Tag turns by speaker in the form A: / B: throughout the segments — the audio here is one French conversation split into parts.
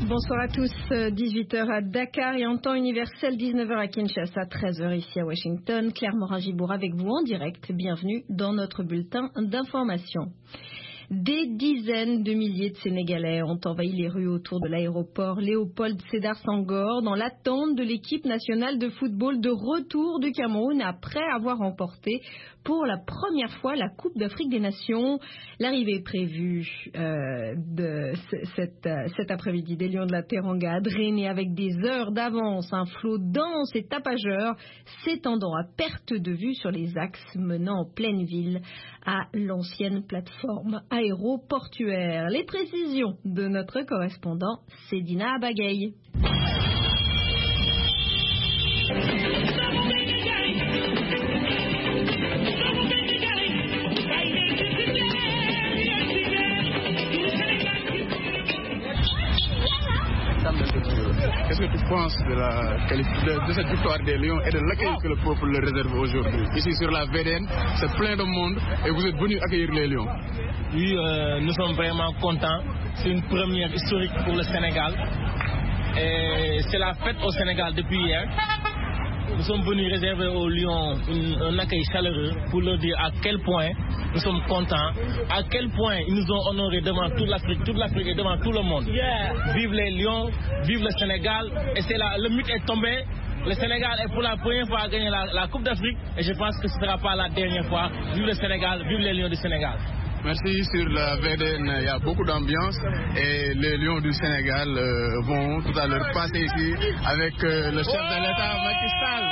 A: Bonsoir à tous, 18h à Dakar et en temps universel, 19h à Kinshasa, 13h ici à Washington. Claire Morin-Gibour avec vous en direct. Bienvenue dans notre bulletin d'information. Des dizaines de milliers de Sénégalais ont envahi les rues autour de l'aéroport Léopold Sédar Senghor dans l'attente de l'équipe nationale de football de retour du Cameroun après avoir remporté pour la première fois la Coupe d'Afrique des Nations. L'arrivée prévue de cet après-midi des Lions de la Teranga a drainé avec des heures d'avance un flot dense et tapageur s'étendant à perte de vue sur les axes menant en pleine ville à l'ancienne plateforme aéroportuaire. Les précisions de notre correspondant Sedina Abagaye.
B: Qu'est-ce que tu penses de cette victoire des Lions et de l'accueil que le peuple leur réserve aujourd'hui? Ici sur la VDN, c'est plein de monde et vous êtes venus accueillir les Lions.
C: Oui, nous sommes vraiment contents. C'est une première historique pour le Sénégal. Et c'est la fête au Sénégal depuis hier. Nous sommes venus réserver aux Lions un accueil chaleureux pour leur dire à quel point nous sommes contents, à quel point ils nous ont honorés devant toute l'Afrique et devant tout le monde. Vive les Lions, vive le Sénégal. Et le mythe est tombé. Le Sénégal est pour la première fois à gagner la Coupe d'Afrique et je pense que ce ne sera pas la dernière fois. Vive le Sénégal, vive les Lions du Sénégal.
B: Merci. Sur la VDN, il y a beaucoup d'ambiance et les Lions du Sénégal vont tout à l'heure passer ici avec le chef de l'État, Macky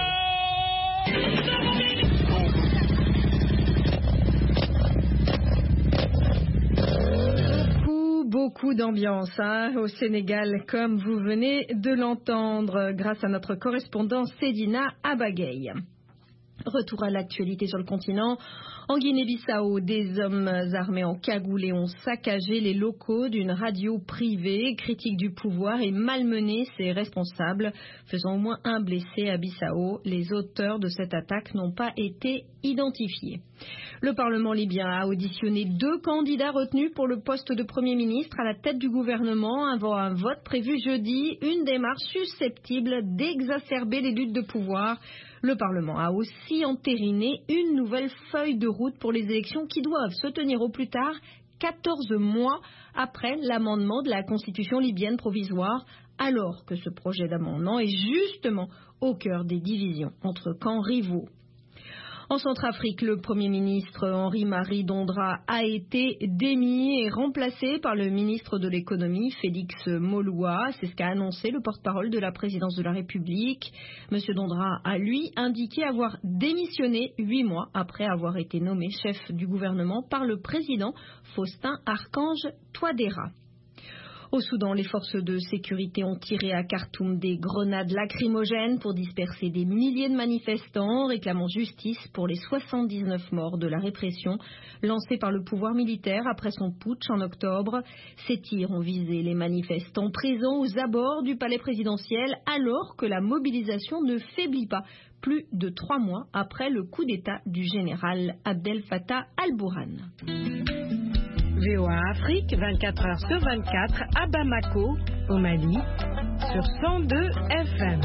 A: Sall. Beaucoup d'ambiance au Sénégal, comme vous venez de l'entendre, grâce à notre correspondant Sedina Abagaye. Retour à l'actualité sur le continent. En Guinée-Bissau, des hommes armés en cagoulés ont saccagé les locaux d'une radio privée, critique du pouvoir et malmené ses responsables, faisant au moins un blessé à Bissau. Les auteurs de cette attaque n'ont pas été identifiés. Le Parlement libyen a auditionné 2 candidats retenus pour le poste de Premier ministre à la tête du gouvernement avant un vote prévu jeudi, une démarche susceptible d'exacerber les luttes de pouvoir. Le Parlement a aussi entériné une nouvelle feuille de route pour les élections qui doivent se tenir au plus tard 14 mois après l'amendement de la Constitution libyenne provisoire, alors que ce projet d'amendement est justement au cœur des divisions entre camps rivaux. En Centrafrique, le Premier ministre Henri-Marie Dondra a été démis et remplacé par le ministre de l'économie Félix Moloua. C'est ce qu'a annoncé le porte-parole de la présidence de la République. Monsieur Dondra a, lui, indiqué avoir démissionné 8 mois après avoir été nommé chef du gouvernement par le président Faustin Archange Touadéra. Au Soudan, les forces de sécurité ont tiré à Khartoum des grenades lacrymogènes pour disperser des milliers de manifestants, réclamant justice pour les 79 morts de la répression lancée par le pouvoir militaire après son putsch en octobre. Ces tirs ont visé les manifestants présents aux abords du palais présidentiel alors que la mobilisation ne faiblit pas plus de 3 mois après le coup d'État du général Abdel Fattah al-Burhan.
D: VOA Afrique, 24 heures sur 24, à Bamako, au Mali, sur 102 FM.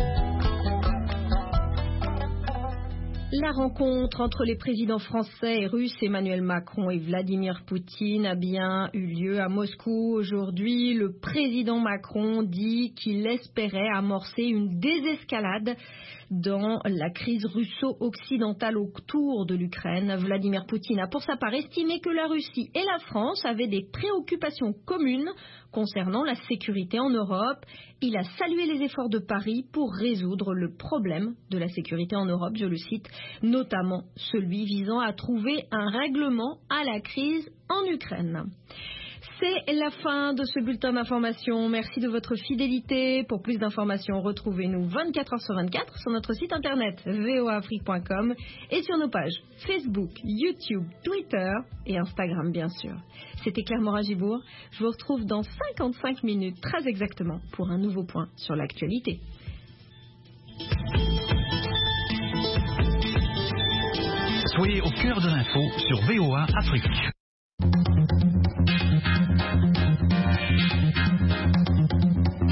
A: La rencontre entre les présidents français et russes Emmanuel Macron et Vladimir Poutine a bien eu lieu à Moscou aujourd'hui. Le président Macron dit qu'il espérait amorcer une désescalade dans la crise russo-occidentale autour de l'Ukraine. Vladimir Poutine a pour sa part estimé que la Russie et la France avaient des préoccupations communes concernant la sécurité en Europe. Il a salué les efforts de Paris pour résoudre le problème de la sécurité en Europe, je le cite, notamment celui visant à trouver un règlement à la crise en Ukraine. C'est la fin de ce bulletin d'information. Merci de votre fidélité. Pour plus d'informations, retrouvez-nous 24 heures sur 24 sur notre site internet voaafrique.com et sur nos pages Facebook, YouTube, Twitter et Instagram, bien sûr. C'était Claire Morin-Gibour. Je vous retrouve dans 55 minutes, très exactement, pour un nouveau point sur l'actualité.
E: Soyez au cœur de l'info sur VOA Afrique.